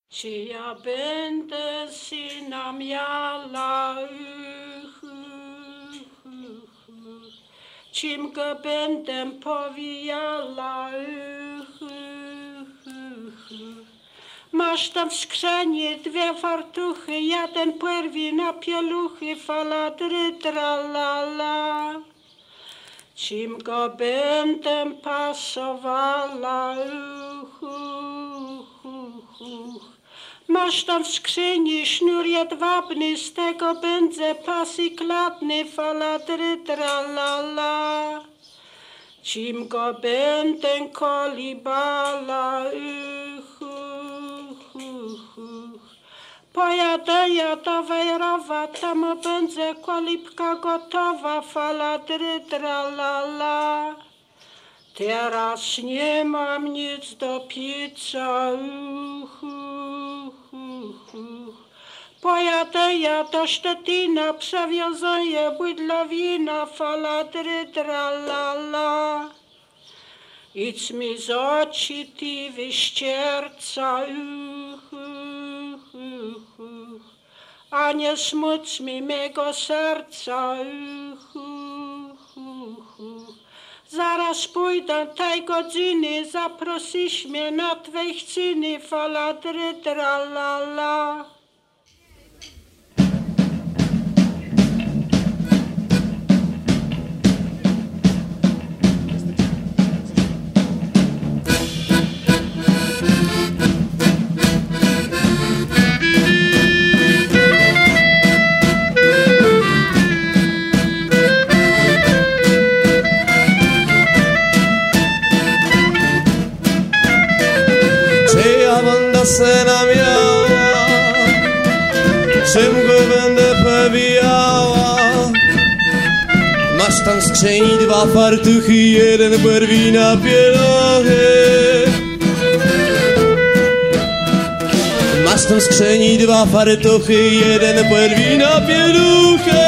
Czy ja będę syna miała, czym go będę powijała, Masz tam w skrzeni 2 fartuchy, 1 płerwi na pieluchy, faladry tralala. Czym go będę pasowała, Masz tam w skrzyni sznur jedwabny, z tego będzie pasy klatny, faladry tralala. Czym go będę kolibala, Pojadę ja do Wejrowa, tam będzie kolibka gotowa, faladry tralala. Teraz nie mam nic do picia, Pojadę ja do Szczecina, przewiozę je bydla wina, faladry tralala. Idź mi z oczy ty wyścierca, a nie smuć mi mego serca, Zaraz pójdę tej godziny, zaprosisz mnie na twej chciny, faladry tralala. Syna miała, czym go będę powijała? Masz tam w skrzyni 2 fartuchy, 1 płerwi na pieluchy. Masz tam w skrzyni 2 fartuchy, 1 płerwi na pieluchy.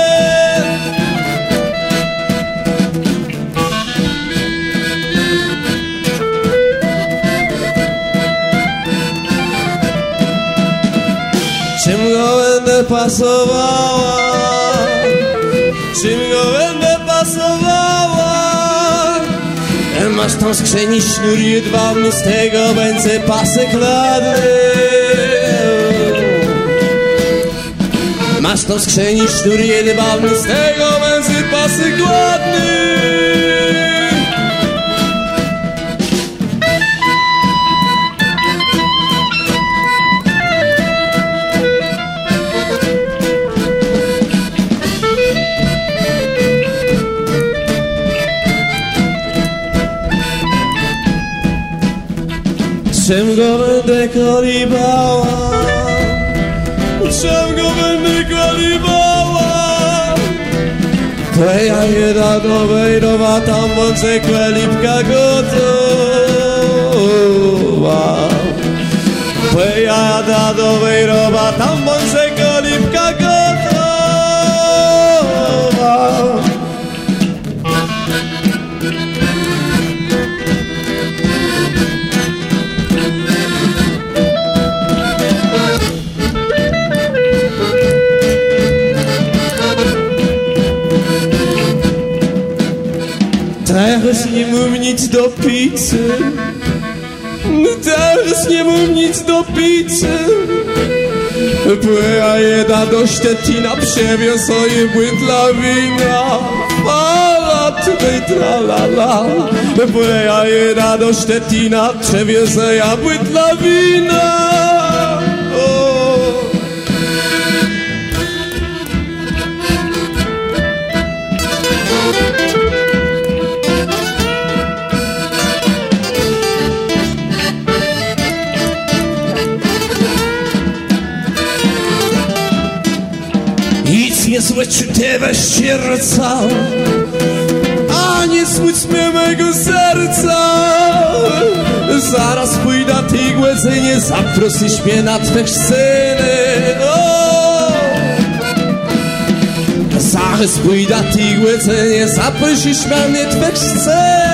Czym go będę pasowała? Czym go będę pasowała? Masz tam w skrzyni sznur jedwabny, z tego będzie pasek ładny. Masz tam w skrzyni sznur jedwabny, z tego będzie pasek ładny. Czym go będę kolibała? Czym go będę kolibała? To ja jeda do Wejrowa, tam będzie kolibka gotowa. To ja jeda do Wejrowa, tam będzie kolibka gotowa. Teraz nie mam nic do pizzy, teraz nie mam nic do pizzy. Pojadę do Szczecina, przewiozę je bydla wina, faladry tralala. Pojadę do Szczecina, przewiozę ja bydla wina. Nie smuć tego serca, a nie smuć mnie mego serca. Zaraz pójdę ty głędzenie, zaprosisz mnie na twe sceny. Zaraz pójdę ty głędzenie, zaprosisz mnie na twe sceny.